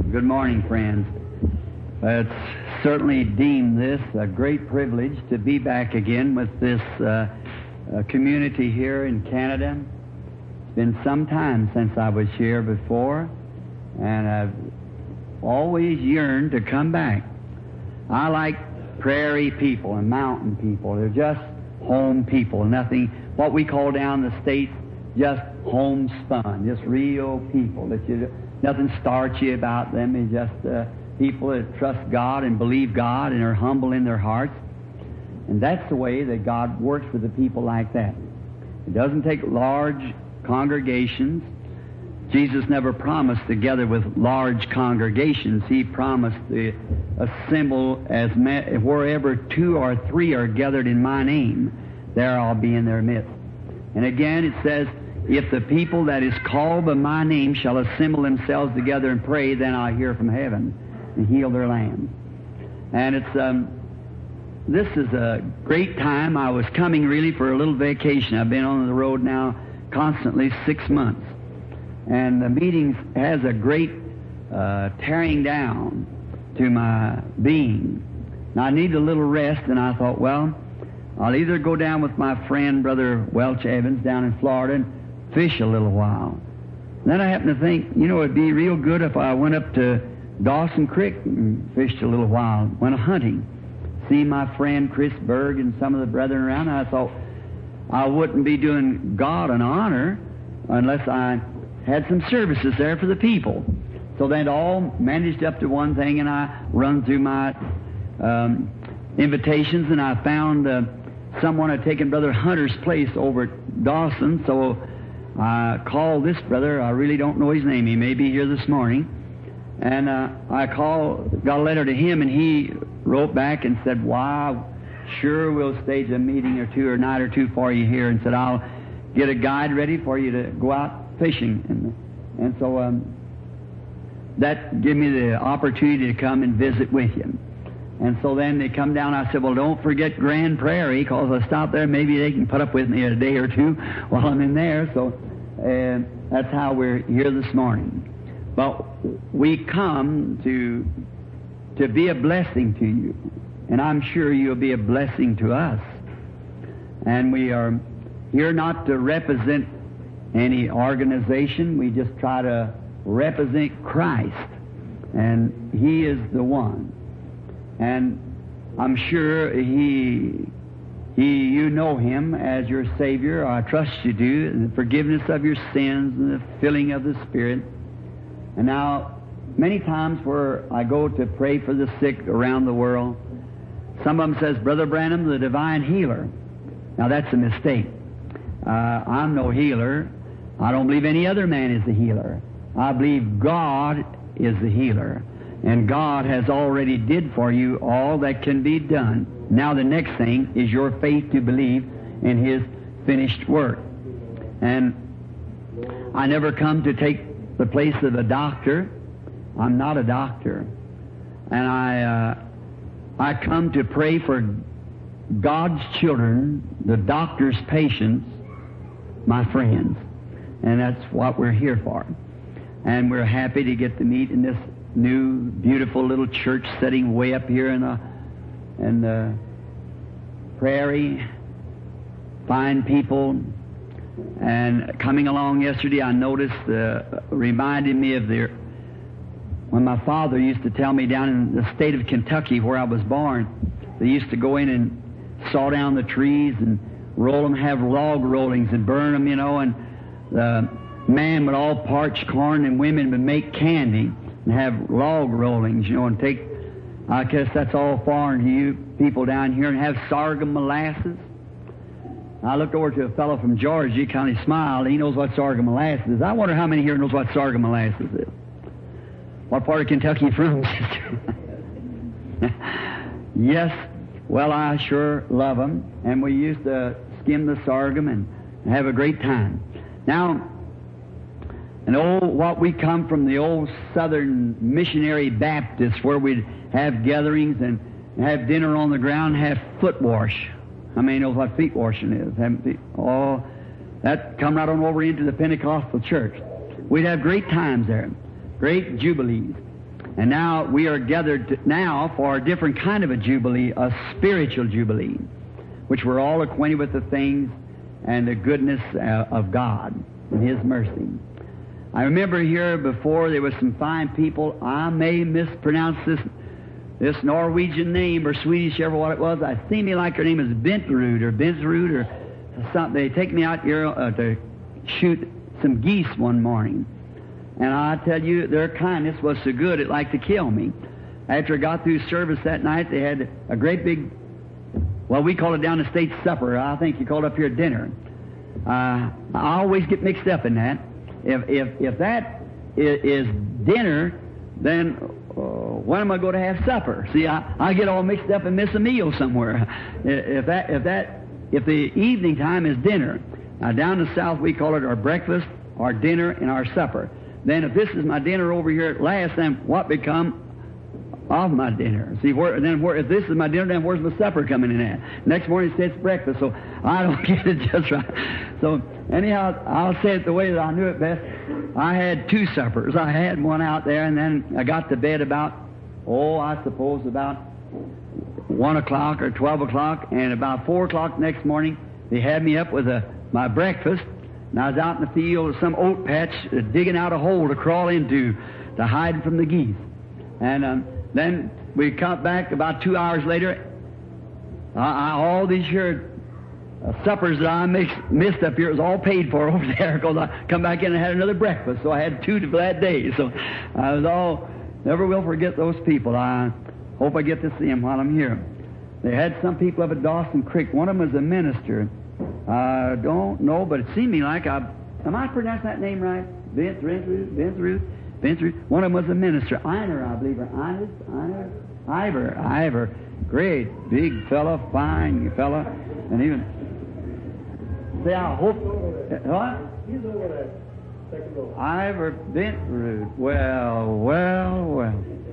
Good morning, friends. It's certainly deemed this a great privilege to be back again with this community here in Canada. It's been some time since I was here before, and I've always yearned to come back. I like prairie people and mountain people. They're just home people, nothing, what we call down the States, just homespun, just real people. Nothing starchy about them. It's just people that trust God and believe God and are humble in their hearts. And that's the way that God works with the people like that. It doesn't take large congregations. Jesus never promised to gather with large congregations. He promised to assemble as wherever 2 or 3 are gathered in my name, there I'll be in their midst. And again it says, if the people that is called by my name shall assemble themselves together and pray, then I'll hear from heaven and heal their land. And it's this is a great time. I was coming really for a little vacation. I've been on the road now constantly 6 months. And the meetings has a great tearing down to my being. Now I need a little rest, and I thought, well, I'll either go down with my friend, Brother Welch Evans, down in Florida and fish a little while. Then I happened to think, it'd be real good if I went up to Dawson Creek and fished a little while, went hunting, see my friend Chris Berg and some of the brethren around. And I thought I wouldn't be doing God an honor unless I had some services there for the people. So that all managed up to one thing, and I run through my invitations, and I found someone had taken Brother Hunter's place over at Dawson, so I called this brother. I really don't know his name. He may be here this morning. And I got a letter to him, and he wrote back and said, "Why, sure we'll stage a meeting or two or a night or two for you here," and said, "I'll get a guide ready for you to go out fishing." And so that gave me the opportunity to come and visit with you. And so then they come down. I said, "Well, don't forget Grand Prairie, because I stopped there. Maybe they can put up with me a day or two while I'm in there." So that's how we're here this morning. But we come to be a blessing to you, and I'm sure you'll be a blessing to us. And we are here not to represent any organization. We just try to represent Christ, and He is the one. And I'm sure you know Him as your Savior. I trust you do. And the forgiveness of your sins and the filling of the Spirit. And now, many times where I go to pray for the sick around the world, some of them says, "Brother Branham, the divine healer." Now that's a mistake. I'm no healer. I don't believe any other man is the healer. I believe God is the healer. And God has already did for you all that can be done. Now the next thing is your faith to believe in His finished work. And I never come to take the place of a doctor. I'm not a doctor. And I come to pray for God's children, the doctor's patients, my friends. And that's what we're here for. And we're happy to get to meet in this new, beautiful little church setting way up here in the prairie. Fine people. And coming along yesterday, I noticed, reminded me of when my father used to tell me down in the state of Kentucky where I was born, they used to go in and saw down the trees and roll them, have log rollings and burn them, and the man would all parch corn and women would make candy and have log rollings, and take, I guess that's all foreign to you people down here, and have sorghum molasses. I looked over to a fellow from Georgia. He kind of smiled. He knows what sorghum molasses is. I wonder how many here knows what sorghum molasses is. What part of Kentucky you from, sister? Yes. Well, I sure love them. And we used to skim the sorghum and have a great time. Now, what we come from the old Southern missionary Baptists, where we'd have gatherings and have dinner on the ground, have foot wash. How many knows what feet washing is? Oh, that come right on over into the Pentecostal church. We'd have great times there, great jubilees. And now we are gathered now for a different kind of a jubilee, a spiritual jubilee, which we're all acquainted with the things and the goodness of God and His mercy. I remember here before there was some fine people. I may mispronounce this Norwegian name or Swedish, ever what it was. I seem me like her name is Bentrud or something. They take me out here to shoot some geese one morning. And I tell you, their kindness was so good it liked to kill me. After I got through service that night, they had a great big, well, we call it down the States supper. I think you call it up here dinner. I always get mixed up in that. If that is dinner, then when am I going to have supper? See, I get all mixed up and miss a meal somewhere. If the evening time is dinner, now down in the South we call it our breakfast, our dinner, and our supper. Then if this is my dinner over here at last, then what become of my dinner? See, if this is my dinner, then where's my supper coming in at? Next morning it says breakfast, so I don't get it just right. So anyhow, I'll say it the way that I knew it best. I had two suppers. I had one out there, and then I got to bed about, I suppose about 1 o'clock or 12 o'clock, and about 4 o'clock next morning, they had me up with my breakfast, and I was out in the field with some oat patch digging out a hole to crawl into to hide from the geese. And then we come back about 2 hours later. All these here suppers that I missed up here was all paid for over there because I come back in and had another breakfast. So I had two for that day. So I was never will forget those people. I hope I get to see them while I'm here. They had some people up at Dawson Creek. One of them was a minister. I don't know, but it seemed me like am I pronouncing that name right? Bentrud. One of them was a minister. Einer, I believe, or Ivor. Great, big fella, fine fella, and even. Say, I hope. What? He's over there. Second row. Ivor Bentrud. Well.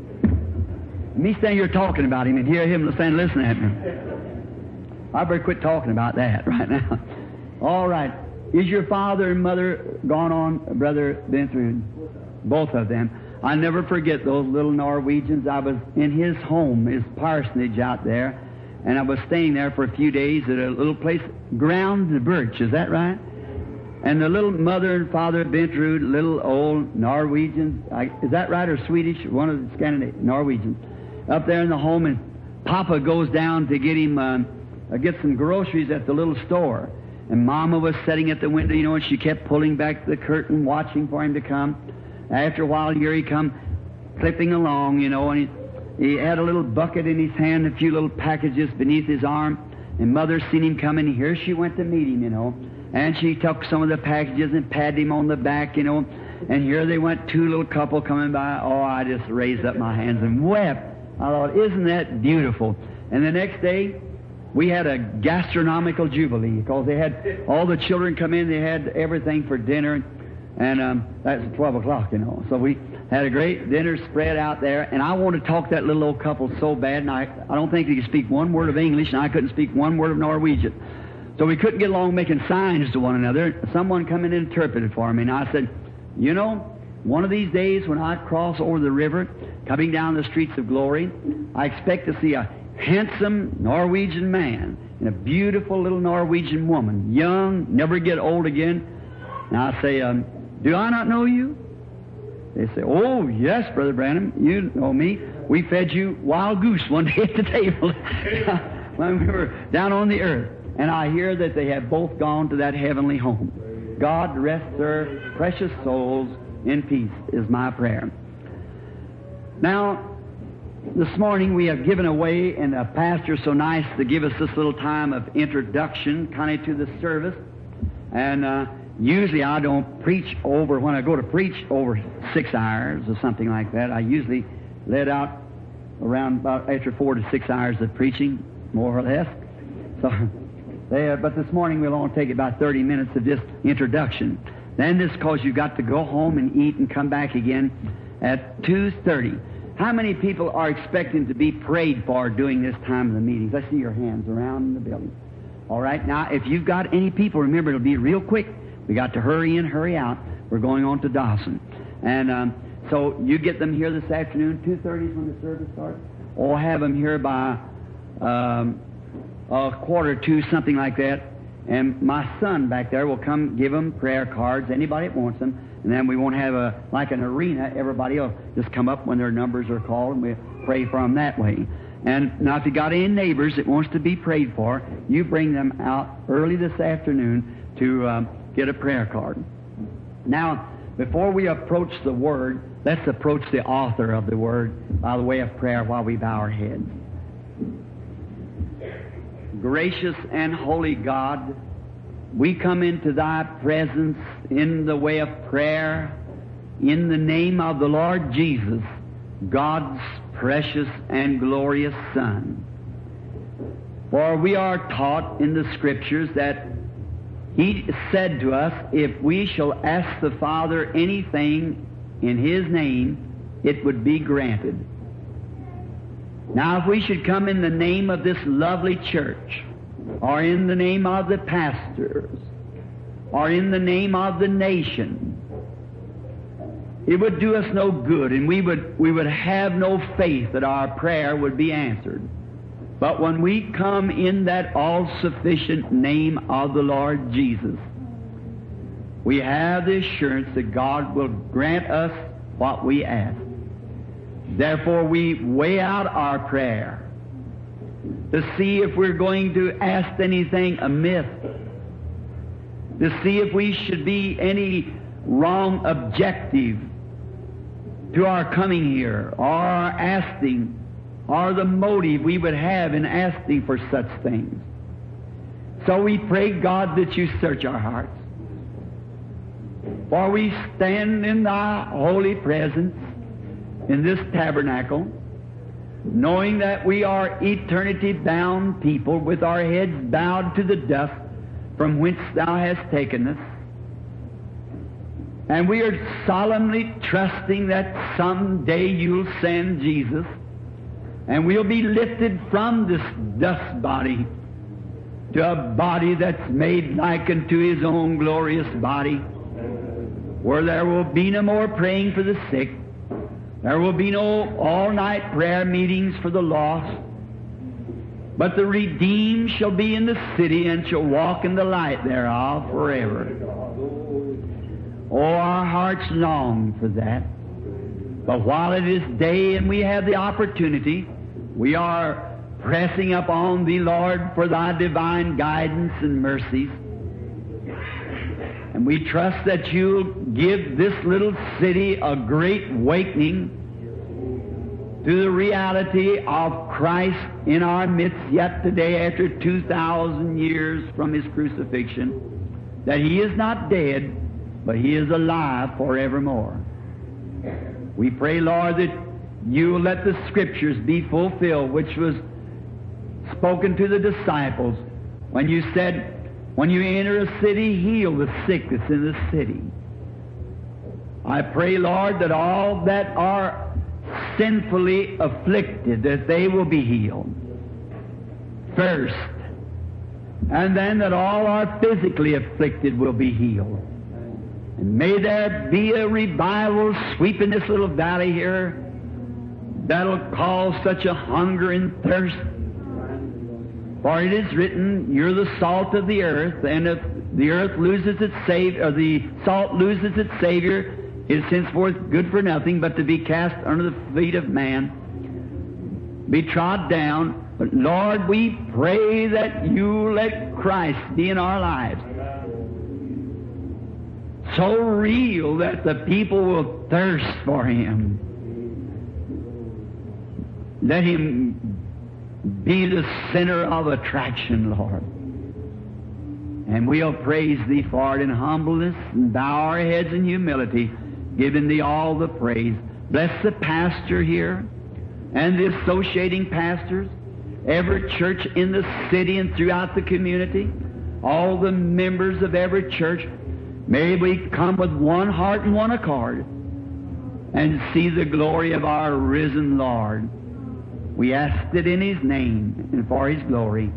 Me stand here talking about him and hear him stand listening at me. I better quit talking about that right now. All right. Is your father and mother gone on, Brother Bentrud? Both of them. I never forget those little Norwegians. I was in his home, his parsonage out there, and I was staying there for a few days at a little place, Ground the Birch, is that right? And the little mother and father Bentrud, little old Norwegians, is that right, or Swedish? One of the Scandinavian Norwegians, up there in the home, and Papa goes down to get him, get some groceries at the little store. And Mama was sitting at the window, and she kept pulling back the curtain, watching for him to come. After a while, here he come, clipping along, and he had a little bucket in his hand, a few little packages beneath his arm, and Mother seen him coming. Here she went to meet him, and she took some of the packages and patted him on the back, and here they went, two little couple coming by. Oh, I just raised up my hands and wept. I thought, isn't that beautiful? And the next day, we had a gastronomical jubilee because they had all the children come in. They had everything for dinner. And that's at 12 o'clock, So we had a great dinner spread out there. And I wanted to talk to that little old couple so bad. And I don't think they could speak one word of English, and I couldn't speak one word of Norwegian. So we couldn't get along making signs to one another. Someone come in and interpreted for me. And I said, one of these days when I cross over the river, coming down the streets of glory, I expect to see a handsome Norwegian man and a beautiful little Norwegian woman, young, never get old again. And I say, do I not know you? They say, oh, yes, Brother Branham, you know me. We fed you wild goose one day at the table when we were down on the earth. And I hear that they have both gone to that heavenly home. God rest their precious souls in peace is my prayer. Now, this morning we have given away, and the pastor so nice to give us this little time of introduction kind of to the service. And usually I don't preach over, when I go to preach, over 6 hours or something like that. I usually let out around about after 4 to 6 hours of preaching, more or less. So, but this morning we'll only take about 30 minutes of just introduction. Then this because you've got to go home and eat and come back again at 2:30. How many people are expecting to be prayed for during this time of the meetings? I see your hands around the building. All right, now if you've got any people, remember it'll be real quick. We got to hurry in, hurry out. We're going on to Dawson. And So you get them here this afternoon, 2:30 is when the service starts, or have them here by 1:45, something like that. And my son back there will come give them prayer cards, anybody that wants them, and then we won't have like an arena. Everybody will just come up when their numbers are called, and we'll pray for them that way. And now if you got any neighbors that wants to be prayed for, you bring them out early this afternoon to get a prayer card. Now, before we approach the Word, let's approach the author of the Word by the way of prayer while we bow our heads. Gracious and holy God, we come into Thy presence in the way of prayer in the name of the Lord Jesus, God's precious and glorious Son. For we are taught in the Scriptures that He said to us, if we shall ask the Father anything in His name, it would be granted. Now, if we should come in the name of this lovely church, or in the name of the pastors, or in the name of the nation, it would do us no good, and we would have no faith that our prayer would be answered. But when we come in that all-sufficient name of the Lord Jesus, we have the assurance that God will grant us what we ask. Therefore, we weigh out our prayer to see if we're going to ask anything amiss, to see if we should be any wrong objective to our coming here, or our asking, or the motive we would have in asking for such things. So we pray, God, that you search our hearts. For we stand in Thy holy presence in this tabernacle, knowing that we are eternity-bound people with our heads bowed to the dust from whence Thou hast taken us. And we are solemnly trusting that someday You'll send Jesus, and we'll be lifted from this dust body to a body that's made like unto His own glorious body, where there will be no more praying for the sick, there will be no all-night prayer meetings for the lost, but the redeemed shall be in the city and shall walk in the light thereof forever. Oh, our hearts long for that. But while it is day and we have the opportunity, we are pressing upon Thee, Lord, for Thy divine guidance and mercies. And we trust that You'll give this little city a great awakening to the reality of Christ in our midst yet today after 2,000 years from His crucifixion, that He is not dead, but He is alive forevermore. We pray, Lord, that You will let the Scriptures be fulfilled, which was spoken to the disciples when You said, when you enter a city, heal the sick that's in the city. I pray, Lord, that all that are sinfully afflicted, that they will be healed first, and then that all are physically afflicted will be healed. And may there be a revival sweeping this little valley here that'll cause such a hunger and thirst. For it is written, You're the salt of the earth, and if the earth loses its Savior, or the salt loses its Savior, it is henceforth good for nothing but to be cast under the feet of man, be trod down. But Lord, we pray that You let Christ be in our lives, so real that the people will thirst for Him. Let Him be the center of attraction, Lord. And we'll praise Thee for it in humbleness and bow our heads in humility, giving Thee all the praise. Bless the pastor here and the associating pastors, every church in the city and throughout the community, all the members of every church. May we come with one heart and one accord and see the glory of our risen Lord. We ask it in His name and for His glory.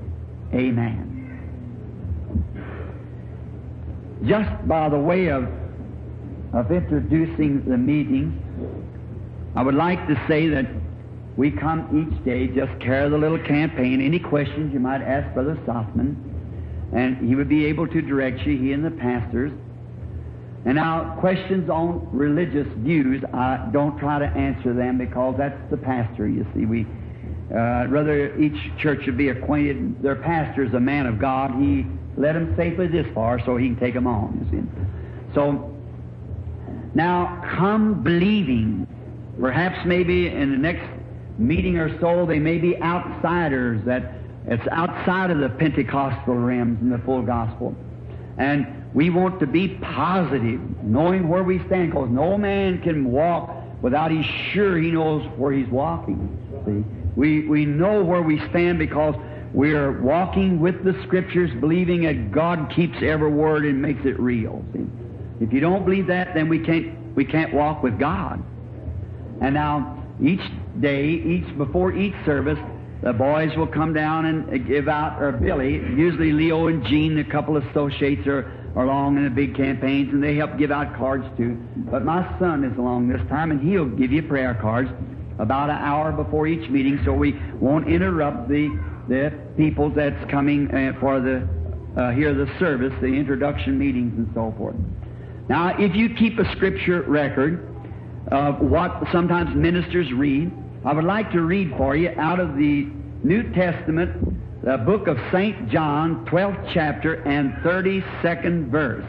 Amen. Just by the way of of introducing the meeting, I would like to say that we come each day, just carry the little campaign. Any questions you might ask Brother Sothman, and he would be able to direct you, he and the pastors. And now, questions on religious views, I don't try to answer them because that's the pastor, you see. Rather each church should be acquainted. Their pastor is a man of God. He led them safely this far so he can take them on, you see. So, now, come believing. Perhaps maybe in the next meeting or so, they may be outsiders, that it's outside of the Pentecostal realms and the full gospel. And we want to be positive, knowing where we stand, because no man can walk without he's sure he knows where he's walking. See? We know where we stand because we are walking with the Scriptures, believing that God keeps every word and makes it real. See? If you don't believe that, then we can't walk with God. And now, each day, before each service, the boys will come down and give out, or Billy, usually Leo and Jean, a couple of associates are along in the big campaigns, and they help give out cards too. But my son is along this time, and he'll give you prayer cards about an hour before each meeting, so we won't interrupt the people that's coming for hear the service, the introduction meetings and so forth. Now, if you keep a scripture record of what sometimes ministers read, I would like to read for you out of the New Testament, the book of St. John, 12th chapter and 32nd verse,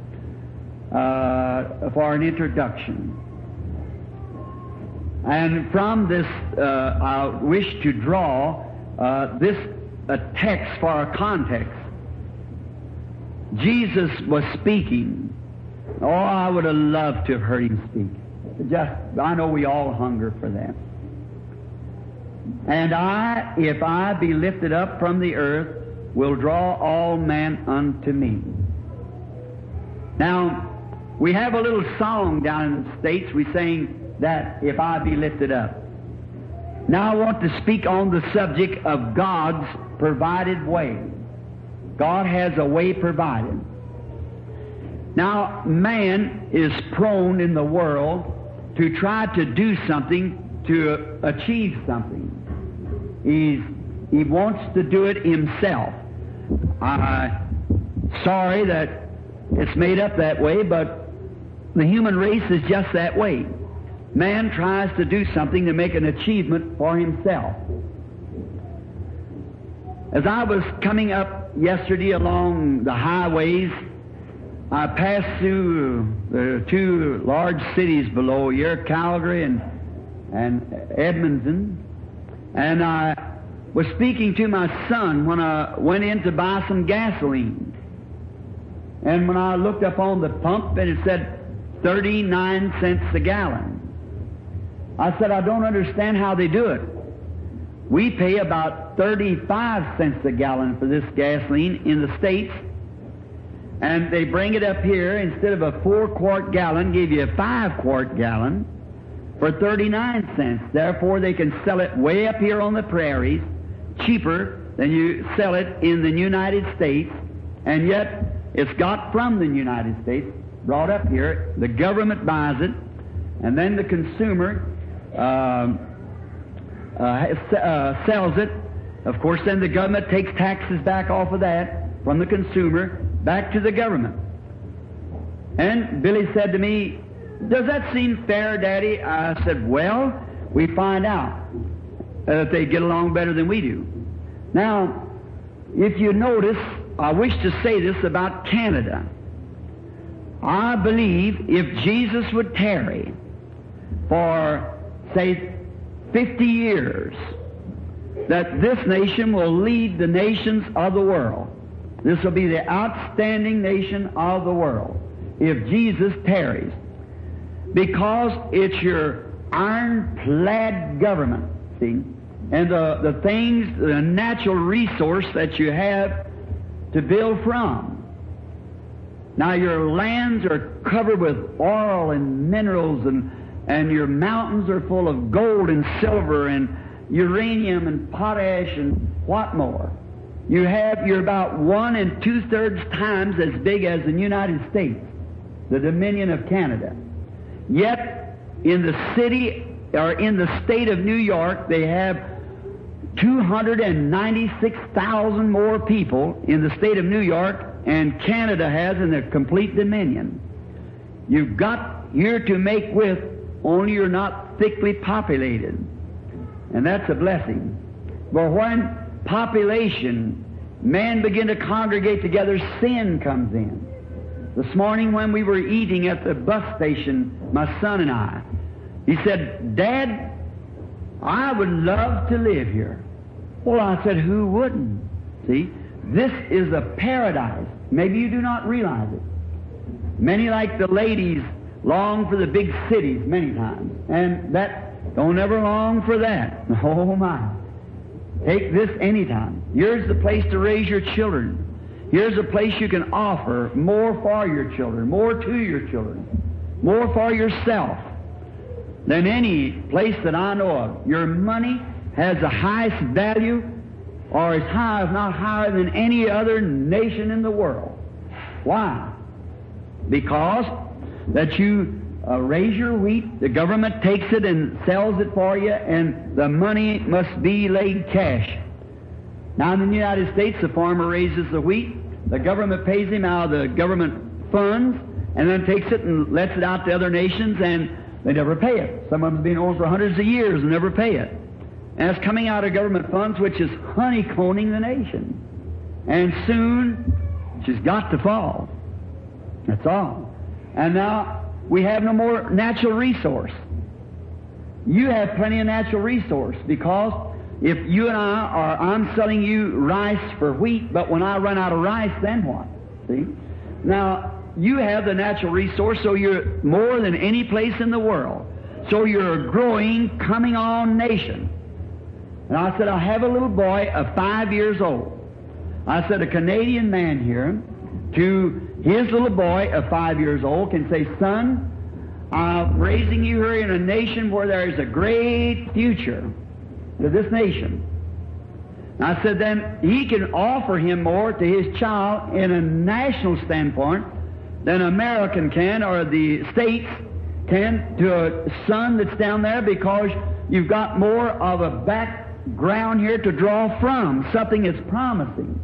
for an introduction. And from this, I wish to draw this a text for a context. Jesus was speaking. Oh, I would have loved to have heard him speak. I know we all hunger for that. And if I be lifted up from the earth, will draw all men unto me. Now, we have a little song down in the States. We sing that, if I be lifted up. Now I want to speak on the subject of God's provided way. God has a way provided. Now, man is prone in the world to try to do something, to achieve something. He wants to do it himself. Sorry that it's made up that way, but the human race is just that way. Man tries to do something to make an achievement for himself. As I was coming up yesterday along the highways, I passed through the two large cities below here, Calgary and Edmonton, and I was speaking to my son when I went in to buy some gasoline. And when I looked up on the pump and it said 39 cents a gallon, I said, I don't understand how they do it. We pay about 35 cents a gallon for this gasoline in the States, and they bring it up here, instead of a 4-quart gallon, give you a 5-quart gallon for 39 cents. Therefore, they can sell it way up here on the prairies, cheaper than you sell it in the United States, and yet it's got from the United States, brought up here, the government buys it, and then the consumer sells it. Of course, then the government takes taxes back off of that from the consumer back to the government. And Billy said to me, does that seem fair, Daddy? I said, well, we find out that they get along better than we do. Now, if you notice, I wish to say this about Canada. I believe if Jesus would tarry for, say, 50 years, that this nation will lead the nations of the world. This will be the outstanding nation of the world if Jesus tarries. Because it's your ironclad government, see, and the things, the natural resource that you have to build from. Now your lands are covered with oil and minerals, and your mountains are full of gold and silver and uranium and potash and what more. You're about 1 2/3 times as big as the United States. the Dominion of Canada. Yet, in the city, or in the state of New York, they have 296,000 more people in the state of New York, and Canada has in the complete Dominion. You've got here to make with, only you're not thickly populated. And that's a blessing. But when population, men begin to congregate together, sin comes in. This morning when we were eating at the bus station, my son and I, he said, "Dad, I would love to live here." Well, I said, who wouldn't? See, this is a paradise. Maybe you do not realize it. Many, like the ladies, long for the big cities many times. And that, don't ever long for that. Oh, my. Take this anytime. Here's the place to raise your children. Here's a place you can offer more for your children, more to your children, more for yourself than any place that I know of. Your money has the highest value, or is high, if not higher, than any other nation in the world. Why? Because that you raise your wheat, the government takes it and sells it for you, and the money must be laid cash. Now in the United States, the farmer raises the wheat, the government pays him out of the government funds, and then takes it and lets it out to other nations, and they never pay it. Some of them have been on for hundreds of years and never pay it. And it's coming out of government funds, which is honeycombing the nation. And soon, she's got to fall. That's all. And now, we have no more natural resource. You have plenty of natural resource, because if you and I'm selling you rice for wheat, but when I run out of rice, then what? See? Now, you have the natural resource, so you're more than any place in the world. So you're a growing, coming on nation. And I said, I have a little boy of 5 years old. I said, a Canadian man here, to his little boy of 5 years old, can say, "Son, I'm raising you here in a nation where there is a great future to this nation." And I said, then he can offer him more to his child in a national standpoint than American can, or the States can, to a son that's down there, because you've got more of a background here to draw from, something that's promising.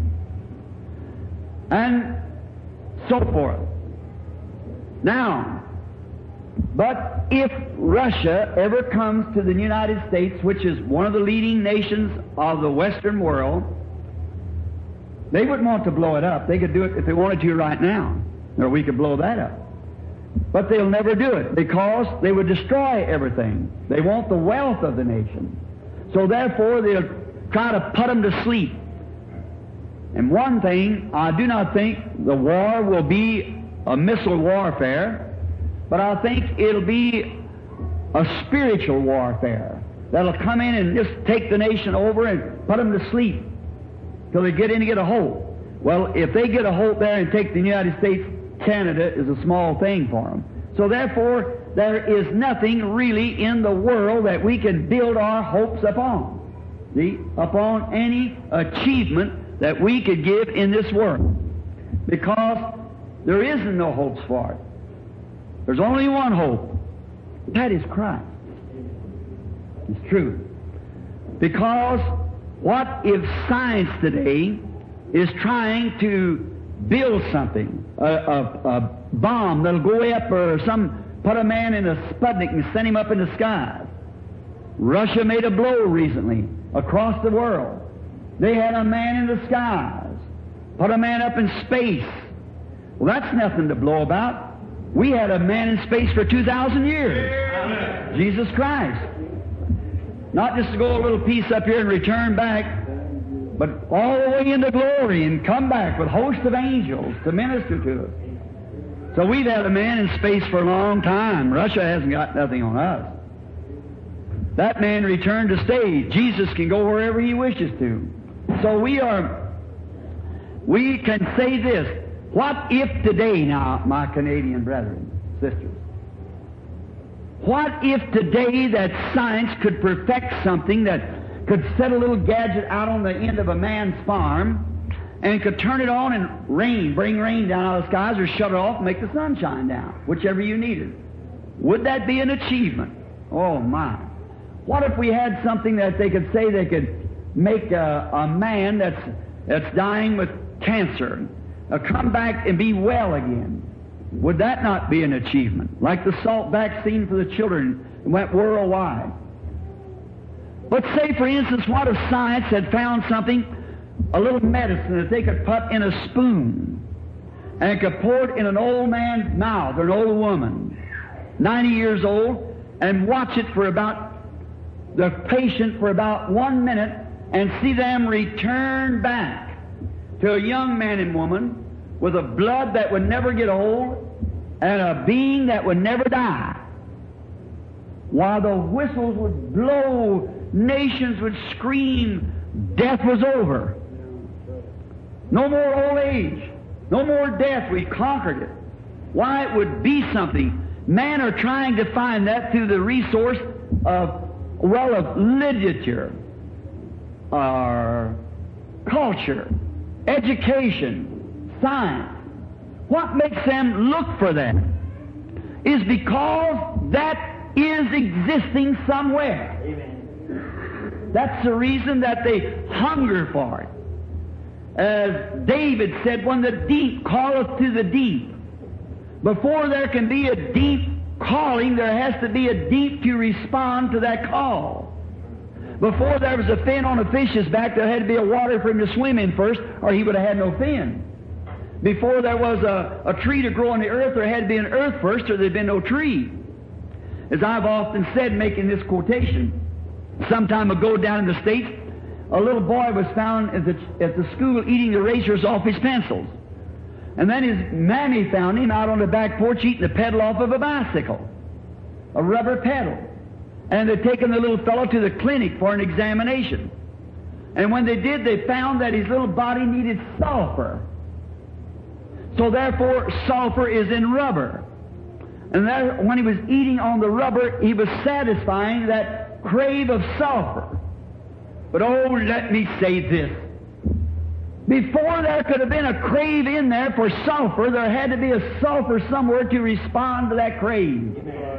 And so forth. Now, but if Russia ever comes to the United States, which is one of the leading nations of the Western world, they wouldn't want to blow it up. They could do it if they wanted to right now, or we could blow that up. But they'll never do it, because they would destroy everything. They want the wealth of the nation. So therefore, they'll try to put them to sleep. And one thing, I do not think the war will be a missile warfare, but I think it'll be a spiritual warfare that'll come in and just take the nation over and put them to sleep till they get in and get a hold. Well, if they get a hold there and take the United States, Canada is a small thing for them. So therefore, there is nothing really in the world that we can build our hopes upon. See? Upon any achievement that we could give in this world. Because there isn't no hopes for it. There's only one hope. That is Christ. It's true. Because what if science today is trying to build something, a bomb that'll go way up, or put a man in a Sputnik and send him up in the skies. Russia made a blow recently across the world. They had a man in the skies, put a man up in space. Well, that's nothing to blow about. We had a man in space for 2,000 years. Amen. Jesus Christ. Not just to go a little piece up here and return back, but all the way into glory and come back with hosts of angels to minister to us. So we've had a man in space for a long time. Russia hasn't got nothing on us. That man returned to stay. Jesus can go wherever he wishes to. So we can say this. What if today, now, my Canadian brethren, sisters, what if today that science could perfect something that could set a little gadget out on the end of a man's farm and could turn it on and bring rain down out of the skies, or shut it off and make the sun shine down, whichever you needed. Would that be an achievement? Oh, my. What if we had something that they could say they could make a man that's dying with cancer come back and be well again? Would that not be an achievement? Like the Salk vaccine for the children went worldwide. But say, for instance, what if science had found something, a little medicine that they could put in a spoon and could pour it in an old man's mouth or an old woman, 90 years old, and watch it for about the patient for about 1 minute and see them return back to a young man and woman with a blood that would never get old and a being that would never die. While the whistles would blow, nations would scream, death was over. No more old age. No more death. We conquered it. Why, it would be something. Men are trying to find that through the resource of literature, culture, education, science. What makes them look for that is because that is existing somewhere. Amen. That's the reason that they hunger for it. As David said, when the deep calleth to the deep, before there can be a deep calling, there has to be a deep to respond to that call. Before there was a fin on a fish's back, there had to be a water for him to swim in first, or he would have had no fin. Before there was a tree to grow on the earth, there had to be an earth first, or there'd been no tree. As I've often said, making this quotation, some time ago down in the States, a little boy was found at the school eating the erasers off his pencils. And then his mammy found him out on the back porch eating the pedal off of a bicycle, a rubber pedal. And they'd taken the little fellow to the clinic for an examination. And when they did, they found that his little body needed sulfur. So therefore, sulfur is in rubber. And there, when he was eating on the rubber, he was satisfying that crave of sulfur. But oh, let me say this. Before there could have been a crave in there for sulfur, there had to be a sulfur somewhere to respond to that crave.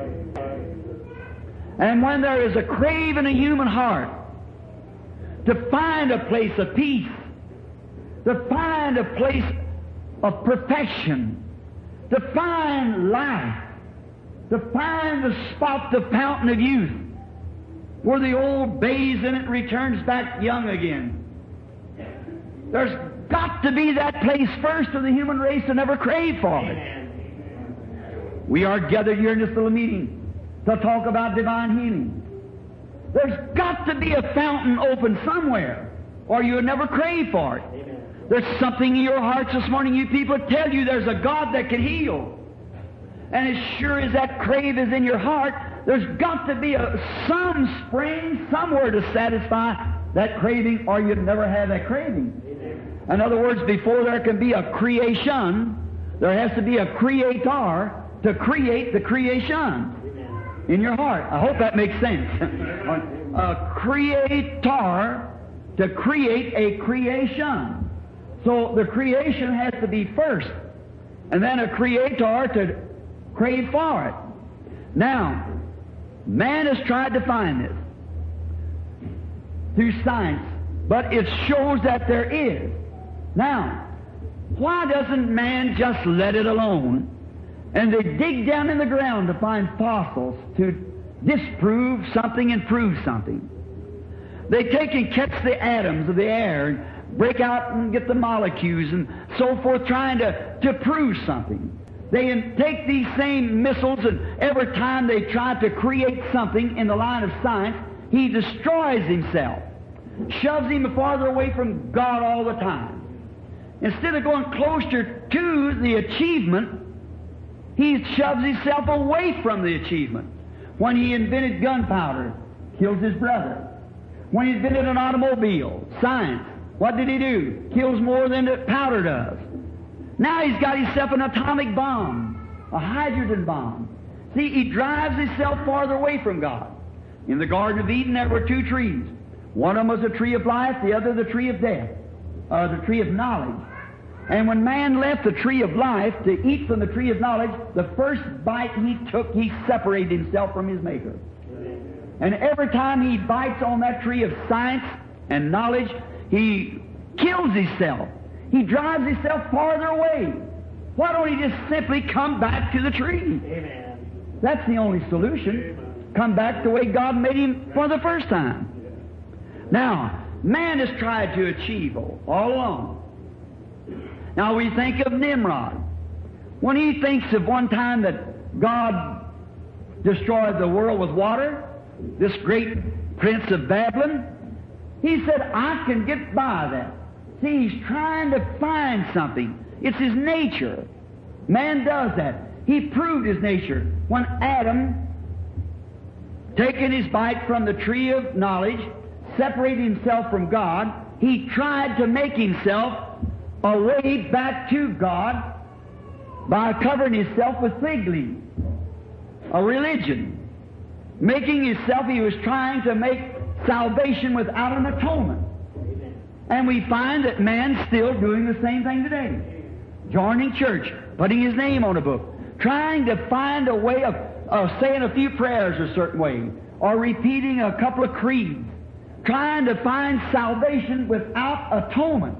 And when there is a crave in a human heart to find a place of peace, to find a place of perfection, to find life, to find the spot, the fountain of youth, where the old bathes in it and returns back young again. There's got to be that place first of the human race to never crave for it. We are gathered here in this little meeting to talk about divine healing. There's got to be a fountain open somewhere, or you would never crave for it. There's something in your hearts this morning, you people tell you there's a God that can heal. And as sure as that crave is in your heart, there's got to be some spring somewhere to satisfy that craving, or you'd never have that craving. In other words, before there can be a creation, there has to be a creator to create the creation in your heart. I hope that makes sense. A creator to create a creation. So the creation has to be first, and then a creator to crave for it. Now, man has tried to find this through science, but it shows that there is. Now, why doesn't man just let it alone? And they dig down in the ground to find fossils to disprove something and prove something. They take and catch the atoms of the air and break out and get the molecules and so forth, trying to prove something. They take these same missiles, and every time they try to create something in the line of science, he destroys himself, shoves him farther away from God all the time. Instead of going closer to the achievement, he shoves himself away from the achievement. When he invented gunpowder, kills his brother. When he invented an automobile, science, what did he do? Kills more than the powder does. Now he's got himself an atomic bomb, a hydrogen bomb. See, he drives himself farther away from God. In the Garden of Eden, there were two trees. One of them was the tree of life, the other the tree of death. the tree of knowledge. And when man left the tree of life to eat from the tree of knowledge, the first bite he took, he separated himself from his Maker. And every time he bites on that tree of science and knowledge, he kills himself. He drives himself farther away. Why don't he just simply come back to the tree? Amen. That's the only solution. Amen. Come back the way God made him for the first time. Now, man has tried to achieve all along. Now we think of Nimrod. When he thinks of one time that God destroyed the world with water, this great prince of Babylon, he said, I can get by that. See, he's trying to find something. It's his nature. Man does that. He proved his nature when Adam, taking his bite from the tree of knowledge, separated himself from God, he tried to make himself a way back to God by covering himself with fig leaves. A religion. Making himself, he was trying to make salvation without an atonement. And we find that man's still doing the same thing today. Joining church, putting his name on a book, trying to find a way of saying a few prayers a certain way, or repeating a couple of creeds, trying to find salvation without atonement.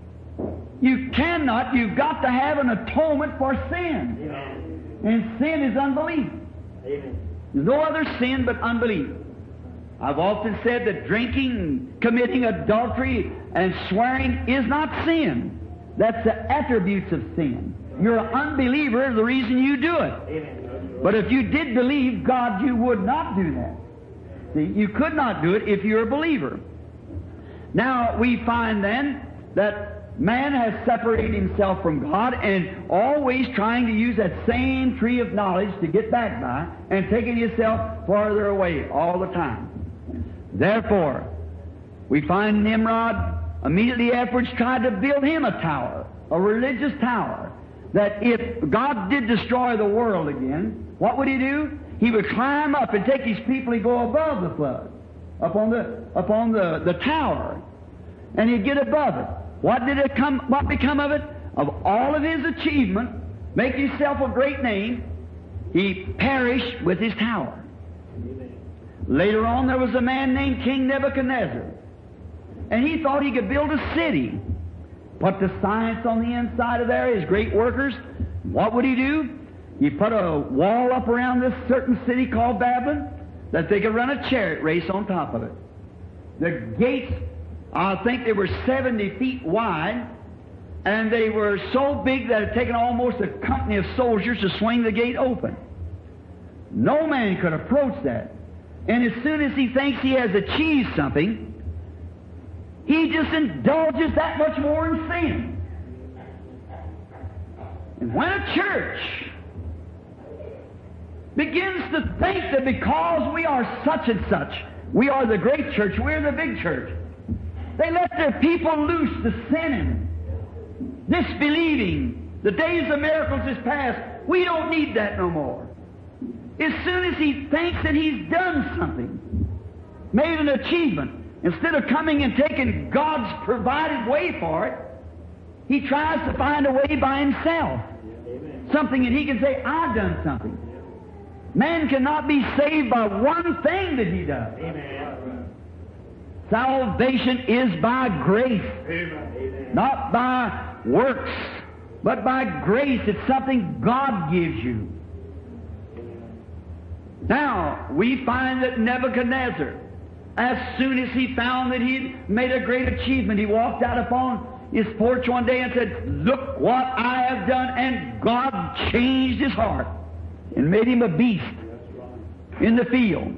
You cannot, you've got to have an atonement for sin. Amen. And sin is unbelief. Amen. There's no other sin but unbelief. I've often said that drinking, committing adultery, and swearing is not sin. That's the attributes of sin. You're an unbeliever, the reason you do it. Amen. But if you did believe God, you would not do that. See, you could not do it if you're a believer. Now, we find then that man has separated himself from God and always trying to use that same tree of knowledge to get back by and taking himself farther away all the time. Therefore, we find Nimrod immediately afterwards tried to build him a tower, a religious tower, that if God did destroy the world again, what would he do? He would climb up and take his people and go above the flood, upon the tower, and he'd get above it. What become of it? Of all of his achievement, make himself a great name, he perished with his tower. Amen. Later on, there was a man named King Nebuchadnezzar, and he thought he could build a city. Put the science on the inside of there, his great workers. What would he do? He put a wall up around this certain city called Babylon that they could run a chariot race on top of it. The gates, I think they were 70 feet wide, and they were so big that it had taken almost a company of soldiers to swing the gate open. No man could approach that. And as soon as he thinks he has achieved something, he just indulges that much more in sin. And when a church begins to think that because we are such and such, we are the great church, we're the big church, they let their people loose to sinning, disbelieving. The days of miracles is past. We don't need that no more. As soon as he thinks that he's done something, made an achievement, instead of coming and taking God's provided way for it, he tries to find a way by himself. Amen. Something that he can say, I've done something. Man cannot be saved by one thing that he does. Amen. Salvation is by grace, Amen. not by works, but by grace. It's something God gives you. Now, we find that Nebuchadnezzar, as soon as he found that he'd made a great achievement, he walked out upon his porch one day and said, look what I have done. And God changed his heart and made him a beast in the field.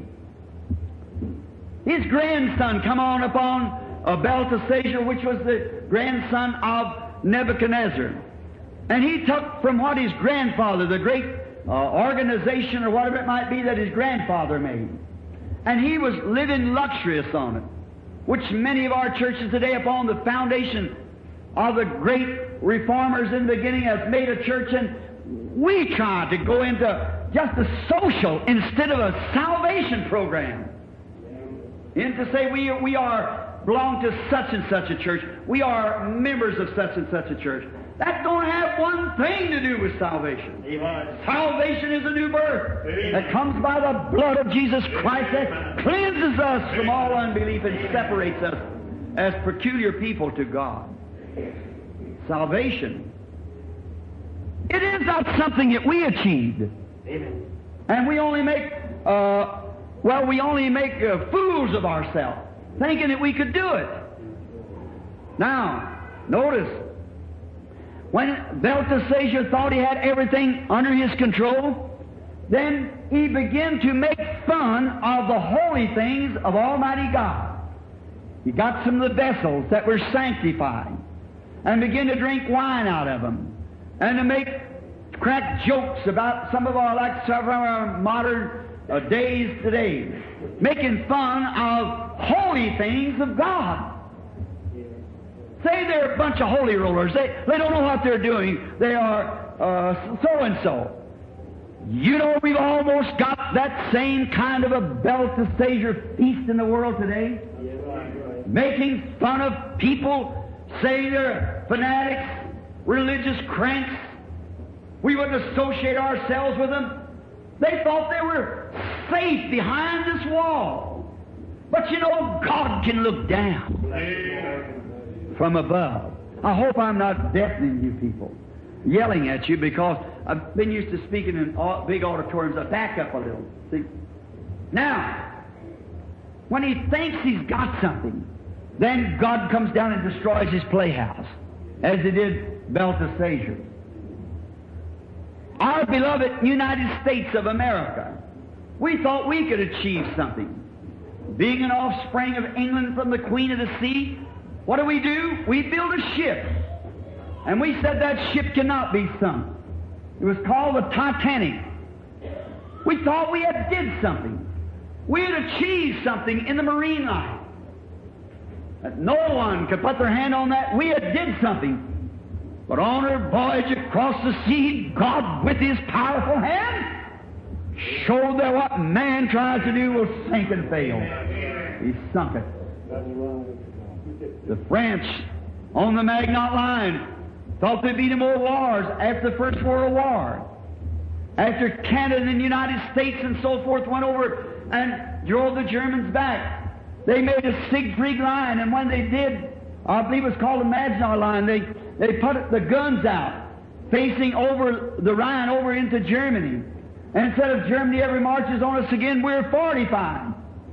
His grandson come on upon Belteshazzar, which was the grandson of Nebuchadnezzar. And he took from what his grandfather, the great organization or whatever it might be that his grandfather made. And he was living luxurious on it, which many of our churches today, upon the foundation of the great reformers in the beginning, has made a church, and we try to go into just a social instead of a salvation program. And to say we are belong to such and such a church. We are members of such and such a church. That don't have one thing to do with salvation. Amen. Salvation is a new birth that comes by the blood of Jesus Christ that cleanses us from all unbelief and separates us as peculiar people to God. Salvation. It is not something that we achieved. Amen. And we only make, fools of ourselves, thinking that we could do it. Now, notice, when Belteshazzar thought he had everything under his control, then he began to make fun of the holy things of Almighty God. He got some of the vessels that were sanctified and began to drink wine out of them and to make crack jokes about some of our modern days today, making fun of holy things of God. Say they're a bunch of holy rollers. They don't know what they're doing. They are so-and-so. You know, we've almost got that same kind of a Belteshazzar feast in the world today. Making fun of people, say they're fanatics, religious cranks. We wouldn't associate ourselves with them. They thought they were safe behind this wall. But you know, God can look down from above. I hope I'm not deafening you people, yelling at you, because I've been used to speaking in big auditoriums. I back up a little. See? Now, when he thinks he's got something, then God comes down and destroys his playhouse, as he did Belteshazzar. Our beloved United States of America, we thought we could achieve something. Being an offspring of England from the Queen of the Sea, what do? We build a ship. And we said that ship cannot be sunk. It was called the Titanic. We thought we had did something. We had achieved something in the marine life. That no one could put their hand on that. We had did something. But on her voyage across the sea, God, with His powerful hand, showed that what man tries to do will sink and fail. He sunk it. The French, on the Maginot Line, thought they'd beat more wars after the First World War. After Canada and the United States and so forth went over and drove the Germans back, they made a Siegfried Line, and when they did, I believe it was called the Maginot Line, they put the guns out, facing over the Rhine over into Germany. And instead of Germany ever marches on us again, we're 45.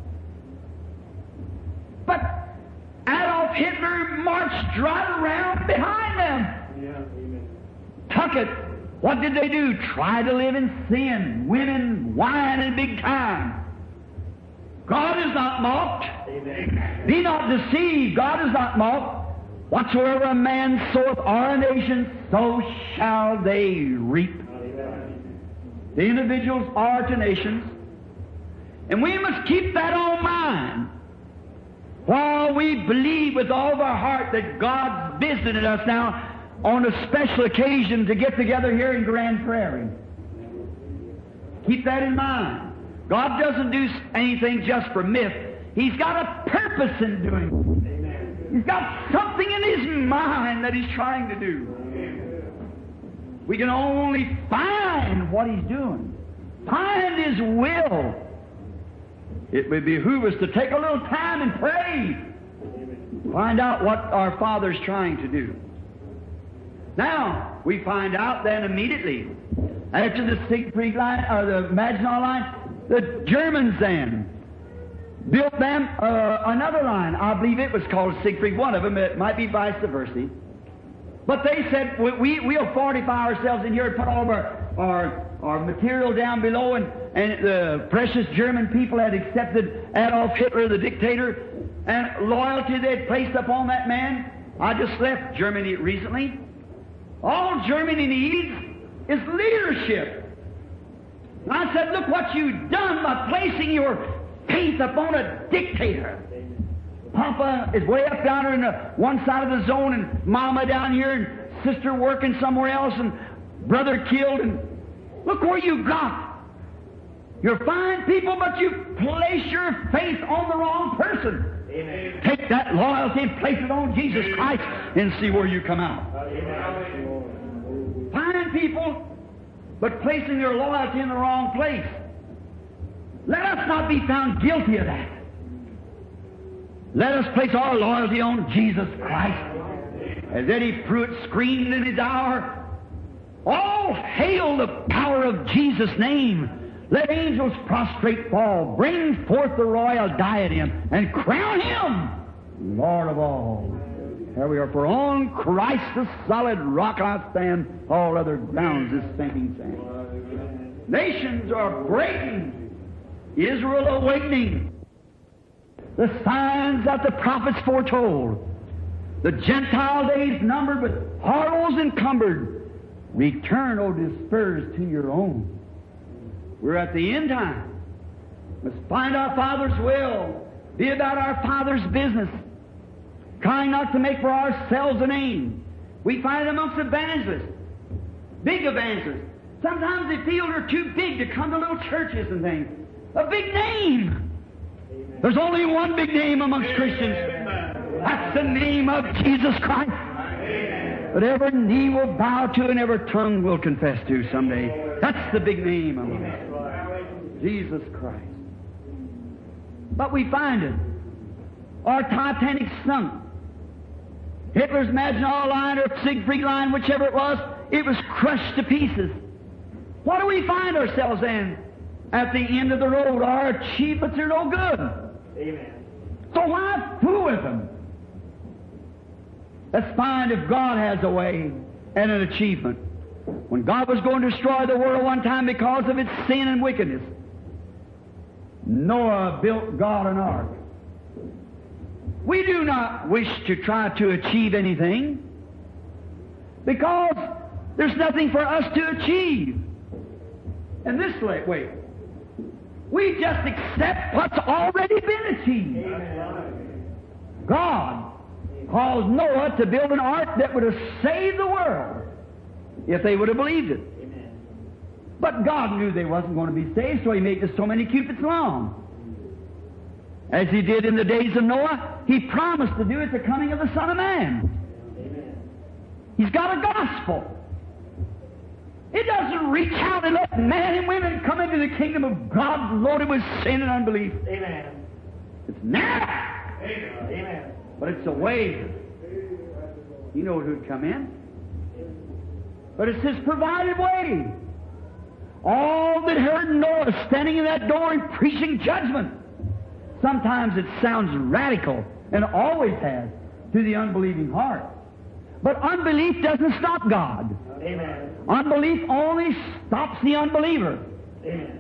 But Adolf Hitler marched right around behind them. Yeah, amen. Tuck it. What did they do? Try to live in sin, women, wine, and big time. God is not mocked. Amen. Be not deceived. God is not mocked. Whatsoever a man soweth are a nation, so shall they reap. Amen. The individuals are to nations. And we must keep that on mind while we believe with all of our heart that God's visited us now on a special occasion to get together here in Grand Prairie. Keep that in mind. God doesn't do anything just for myth. He's got a purpose in doing it. Amen. He's got something in His mind that He's trying to do. We can only find what He's doing, find His will. It would behoove us to take a little time and pray, find out what our Father's trying to do. Now, we find out then immediately, after the Siegfried Line, or the Maginot Line, the Germans then built them another line. I believe it was called Siegfried, one of them. It might be vice versa. But they said, we'll fortify ourselves in here and put all of our material down below, and the precious German people had accepted Adolf Hitler, the dictator, and loyalty they had placed upon that man. I just left Germany recently. All Germany needs is leadership. And I said, look what you've done by placing your faith upon a dictator. Papa is way up down there in one side of the zone, and Mama down here, and sister working somewhere else, and brother killed, and look where you got. You're fine people, but you place your faith on the wrong person. Amen. Take that loyalty and place it on Jesus Christ and see where you come out. Amen. Fine people, but placing their loyalty in the wrong place. Let us not be found guilty of that. Let us place our loyalty on Jesus Christ. As Eddie Pruitt screamed in his hour, all hail the power of Jesus' name. Let angels prostrate fall. Bring forth the royal diadem and crown Him Lord of all. Here we are. For on Christ the solid rock I stand. All other grounds is sinking sand. Nations are breaking. Israel awakening. The signs that the prophets foretold. The Gentile days numbered with horrors encumbered. Return, O dispersed, to your own. We're at the end time. Let's find our Father's will. Be about our Father's business. Trying not to make for ourselves a name. We find it amongst evangelists. Big evangelists. Sometimes they feel they're too big to come to little churches and things. A big name. Amen. There's only one big name amongst Christians. That's the name of Jesus Christ. That every knee will bow to and every tongue will confess to someday. That's the big name among us. Jesus Christ. But we find it. Our Titanic sunk. Hitler's Maginot Line or Siegfried Line, whichever it was crushed to pieces. What do we find ourselves in? At the end of the road, our achievements are no good. Amen. So why fool with them? Let's find if God has a way and an achievement. When God was going to destroy the world one time because of its sin and wickedness, Noah built God an ark. We do not wish to try to achieve anything because there's nothing for us to achieve. In this way, we just accept what's already been achieved. Amen. God caused Noah to build an ark that would have saved the world if they would have believed it. Amen. But God knew they wasn't going to be saved, so He made it so many cubits long. As He did in the days of Noah, He promised to do at the coming of the Son of Man. Amen. He's got a gospel. It doesn't reach out and let men and women come into the kingdom of God loaded with sin and unbelief. Amen. It's narrow, Amen. but it's a way. He knows who'd come in. But it's His provided way. All that heard Noah standing in that door and preaching judgment. Sometimes it sounds radical, and always has, to the unbelieving heart. But unbelief doesn't stop God. Amen. Unbelief only stops the unbeliever. Amen.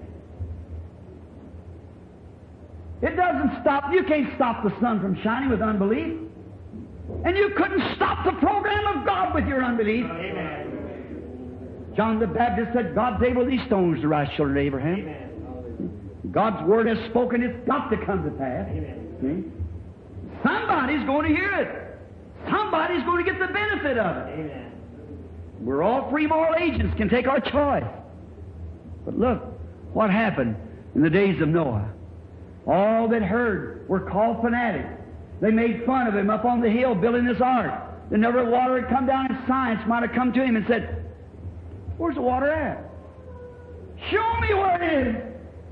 It doesn't stop. You can't stop the sun from shining with unbelief. And you couldn't stop the program of God with your unbelief. Amen. John the Baptist said, God's able these stones to rise children of Abraham. Amen. God's word has spoken. It's got to come to pass. Amen. See? Somebody's going to hear it. Somebody's going to get the benefit of it. Amen. We're all free moral agents, can take our choice. But look what happened in the days of Noah. All that heard were called fanatics. They made fun of him up on the hill building this ark. The never water had come down, and science might have come to him and said, "Where's the water at? Show me where it is."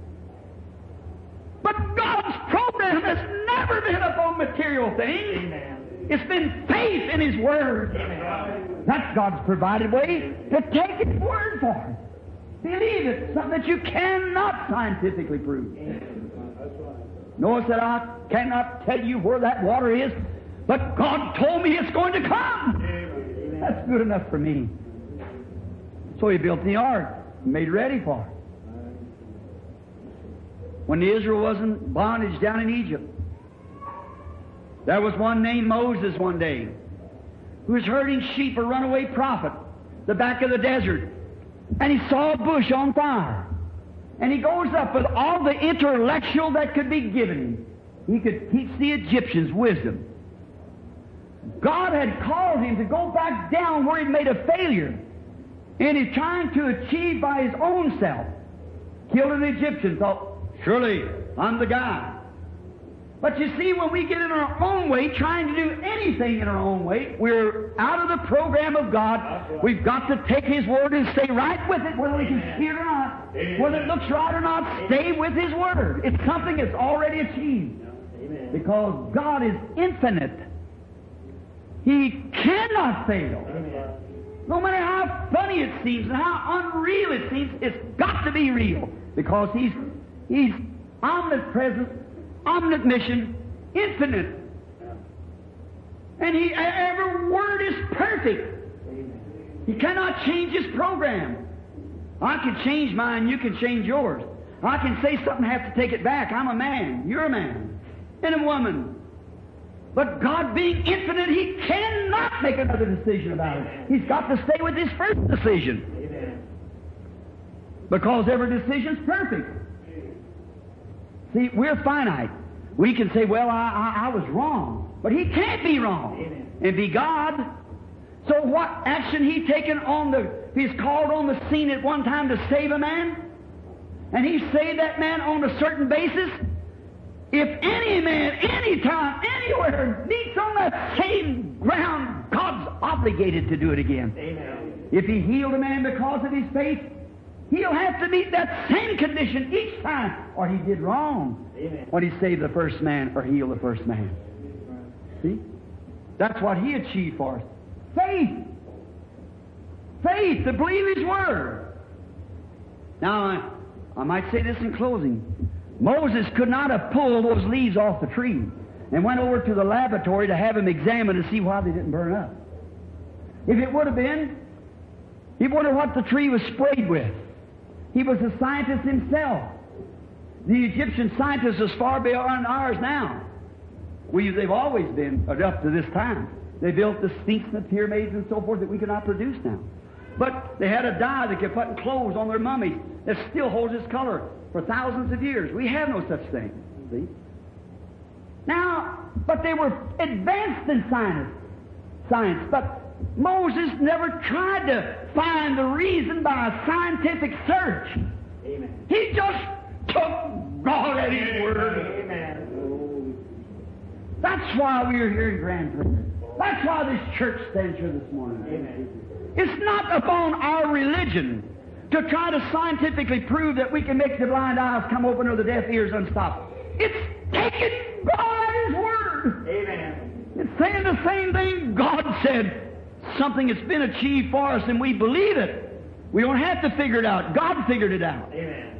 But God's program has never been upon material things. Amen. It's been faith in His Word. Amen. That's God's provided way to take His Word for it. Believe it. Something that you cannot scientifically prove. Noah said, "I cannot tell you where that water is, but God told me it's going to come." Amen. That's good enough for me. So he built the ark and made ready for it. When Israel was in bondage down in Egypt, there was one named Moses one day who was herding sheep, a runaway prophet, the back of the desert, and he saw a bush on fire. And he goes up with all the intellectual that could be given him. He could teach the Egyptians wisdom. God had called him to go back down where he'd made a failure, and he's trying to achieve by his own self. killed an Egyptian, thought, surely I'm the guy. But you see, when we get in our own way, trying to do anything in our own way, we're out of the program of God. We've got to take His Word and stay right with it, whether we can see it or not. Whether it looks right or not, stay with His Word. It's something that's already achieved. Because God is infinite. He cannot fail. No matter how funny it seems and how unreal it seems, it's got to be real. Because He's omnipresent, omniscient, infinite. And every word is perfect. He cannot change His program. I can change mine, you can change yours. I can say something, have to take it back. I'm a man, you're a man, and a woman. But God being infinite, He cannot make another decision about it. He's got to stay with His first decision. Because every decision's perfect. See, we're finite. We can say, well, I was wrong. But He can't be wrong and be God. So what action He taken He's called on the scene at one time to save a man, and He saved that man on a certain basis. If any man, anytime, anywhere meets on that same ground, God's obligated to do it again. Amen. If He healed a man because of his faith, He'll have to meet that same condition each time, or He did wrong. Amen. When He saved the first man or healed the first man. See? That's what He achieved for us. Faith. Faith, to believe His Word. Now, I might say this in closing. Moses could not have pulled those leaves off the tree and went over to the laboratory to have them examined to see why they didn't burn up. If it would have been, he wondered what the tree was sprayed with. He was a scientist himself. The Egyptian scientists are far beyond ours now. They've always been, up to this time. They built the Sphinx and the pyramids and so forth that we cannot produce now. But they had a dye that could put in clothes on their mummies that still holds its color for thousands of years. We have no such thing. See? Now, but they were advanced in science. But Moses never tried to find the reason by a scientific search. Amen. He just took God at His Word. Amen. That's why we are here in Grand Prairie. That's why this church stands here this morning. Amen. It's not upon our religion to try to scientifically prove that we can make the blind eyes come open or the deaf ears unstop. It's taking God at His Word. Amen. It's saying the same thing God said. Something that's been achieved for us, and we believe it. We don't have to figure it out. God figured it out. Amen.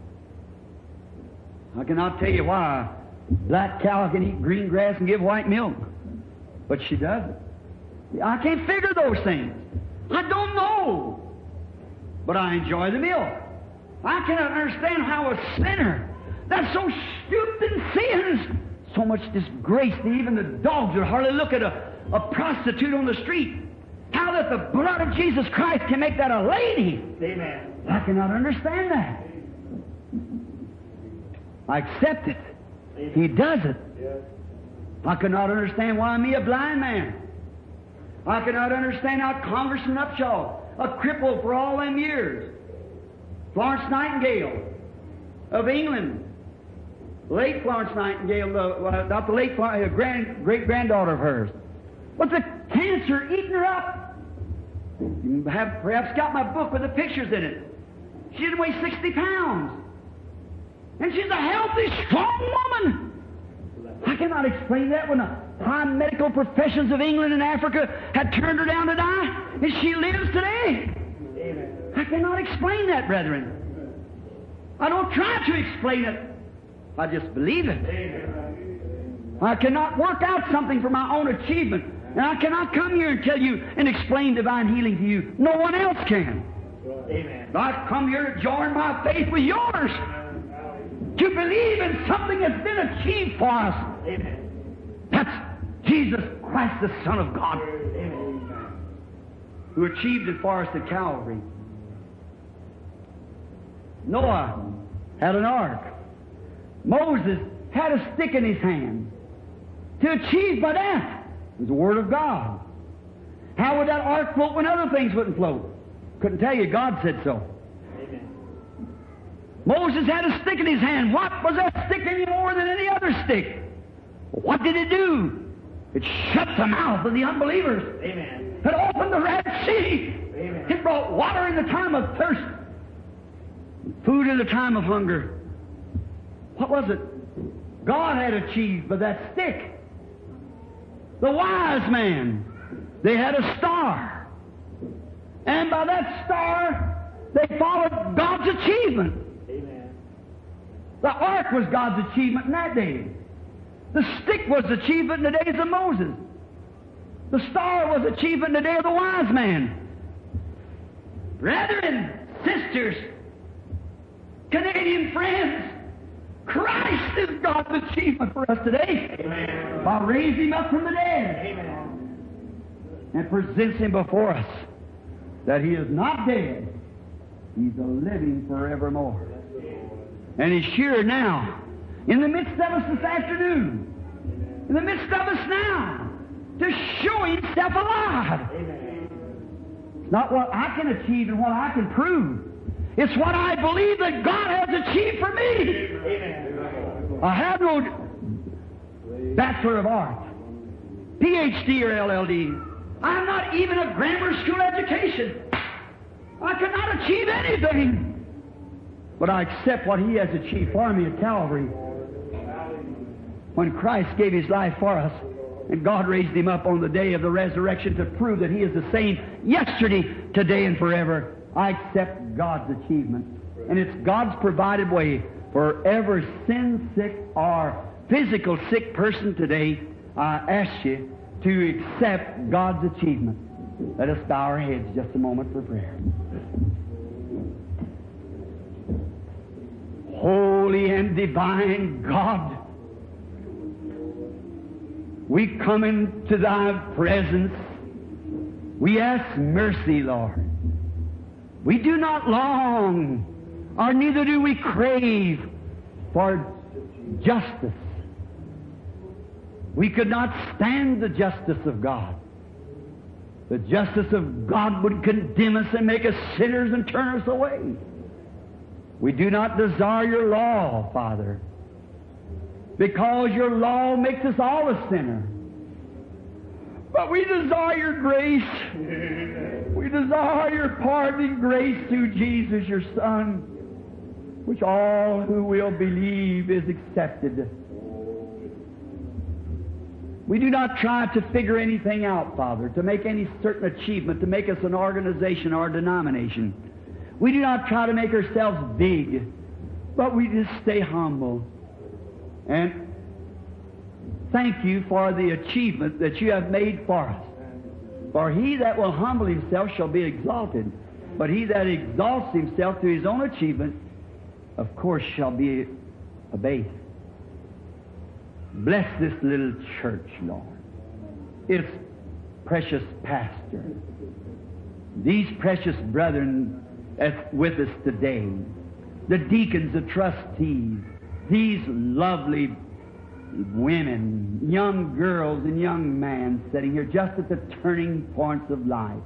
I cannot tell you why a black cow can eat green grass and give white milk, but she doesn't. I can't figure those things. I don't know. But I enjoy the milk. I cannot understand how a sinner that's so stupid and sins so much disgrace that even the dogs would hardly look at a prostitute on the street. How that the blood of Jesus Christ can make that a lady. Amen. I cannot understand that. I accept it. He does it. Yes. I cannot understand why me, a blind man. I cannot understand how Congressman Upshaw, a cripple for all them years, Florence Nightingale of England, late Florence Nightingale, not the late great-granddaughter of hers, but the cancer eating her up. You have perhaps got my book with the pictures in it. She didn't weigh 60 pounds. And she's a healthy, strong woman. I cannot explain that when the high medical professions of England and Africa had turned her down to die, and she lives today. Amen. I cannot explain that, brethren. I don't try to explain it. I just believe it. Amen. I cannot work out something for my own achievement. And I cannot come here and tell you and explain divine healing to you. No one else can. Amen. I've come here to join my faith with yours. To believe in something that's been achieved for us. Amen. That's Jesus Christ, the Son of God, Amen. who achieved it for us at Calvary. Noah had an ark. Moses had a stick in his hand. To achieve by that was the Word of God. How would that ark float when other things wouldn't float? Couldn't tell you. God said so. Amen. Moses had a stick in his hand. What was that stick any more than any other stick? What did it do? It shut the mouth of the unbelievers. Amen. It opened the Red Sea. Amen. It brought water in the time of thirst, food in the time of hunger. What was it God had achieved by that stick? The wise man, they had a star. And by that star, they followed God's achievement. Amen. The ark was God's achievement in that day. The stick was achievement in the days of Moses. The star was achievement in the day of the wise man. Brethren, sisters, Canadian friends, Christ is God's achievement for us today. Amen. By raising Him up from the dead. Amen. And presents Him before us that He is not dead. He's a living forevermore. And He's here now, in the midst of us this afternoon, in the midst of us now, to show Himself alive. Amen. It's not what I can achieve and what I can prove. It's what I believe that God has achieved for me. Amen. I have no Bachelor of Arts, PhD or LLD. I have not even a grammar school education. I could not achieve anything. But I accept what He has achieved for me at Calvary. When Christ gave His life for us, and God raised Him up on the day of the resurrection to prove that He is the same yesterday, today, and forever, I accept God's achievement. And it's God's provided way for every sin-sick or physical sick person today. I ask you to accept God's achievement. Let us bow our heads just a moment for prayer. Holy and divine God, we come into Thy presence. We ask mercy, Lord. We do not long, or neither do we crave for justice. We could not stand the justice of God. The justice of God would condemn us and make us sinners and turn us away. We do not desire your law, Father, because your law makes us all a sinner. But we desire your grace. We desire your pardoning grace through Jesus, your Son, which all who will believe is accepted. We do not try to figure anything out, Father, to make any certain achievement, to make us an organization or a denomination. We do not try to make ourselves big, but we just stay humble. And thank you for the achievement that you have made for us. For he that will humble himself shall be exalted, but he that exalts himself through his own achievement, of course, shall be abased. Bless this little church, Lord. Its precious pastor. These precious brethren that's with us today. The deacons, the trustees. These lovely women, young girls and young men sitting here just at the turning points of life.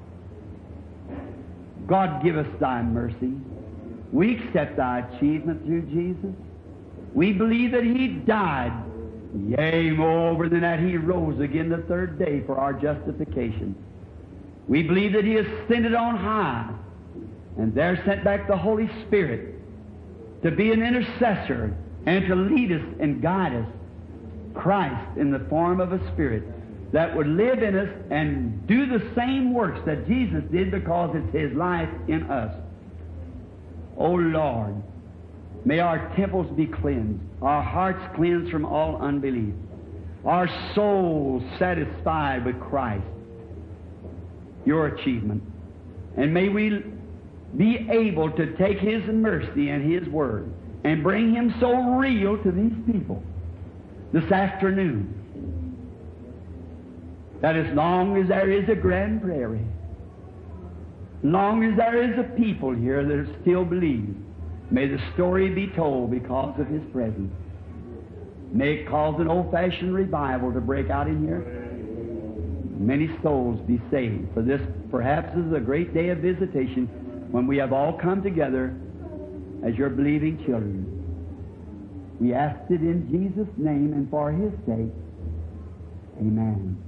God, give us thy mercy. We accept thy achievement through Jesus. We believe that he died. Yea, moreover than that, he rose again the third day for our justification. We believe that he ascended on high, and there sent back the Holy Spirit to be an intercessor and to lead us and guide us. Christ in the form of a Spirit that would live in us and do the same works that Jesus did because it's his life in us. O Lord, may our temples be cleansed, our hearts cleansed from all unbelief, our souls satisfied with Christ, your achievement. And may we be able to take his mercy and his word and bring him so real to these people this afternoon, that as long as there is a Grand Prairie, long as there is a people here that still believe, may the story be told because of his presence. May it cause an old-fashioned revival to break out in here. Many souls be saved. For this perhaps is a great day of visitation when we have all come together as your believing children. We ask it in Jesus' name and for His sake. Amen.